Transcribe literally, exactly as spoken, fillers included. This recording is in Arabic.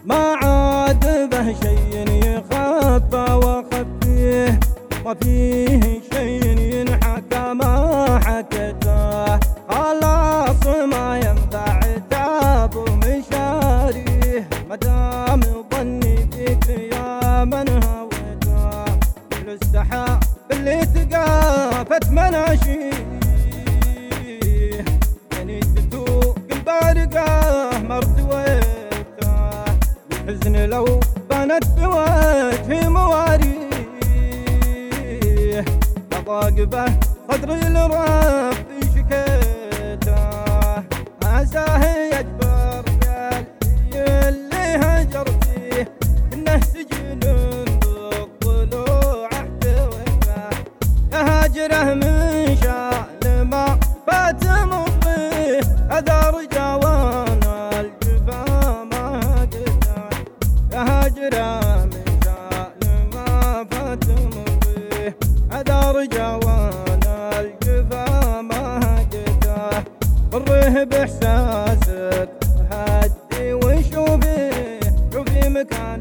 ما عاد به شيء يخفى وخفيه، ما فيه شيء ينحكى ما حكيته، خلاص ما ينفع تعب ومشاريه، مدام ظني فيك يا من هويته، مثل السحاب اللي تقافت مناشيه، يعني تتوق البارقة ما ارتويته، الحزن لو بانت بوجهي مواريه، ضاق به صدري لربي شكيته، عساه يجبر قلبي اللي هجر فيه، انه سجن بالضلوع احتويته، يا هاجره من شان ما فات مضيه، اذا رجا وانا الجفا ما قدر، يا هاجره من شان ما فات مضيه، اذا رجا وانا الجفا ما قدر، بره باحساسك هدي وشوفي شوفي مكان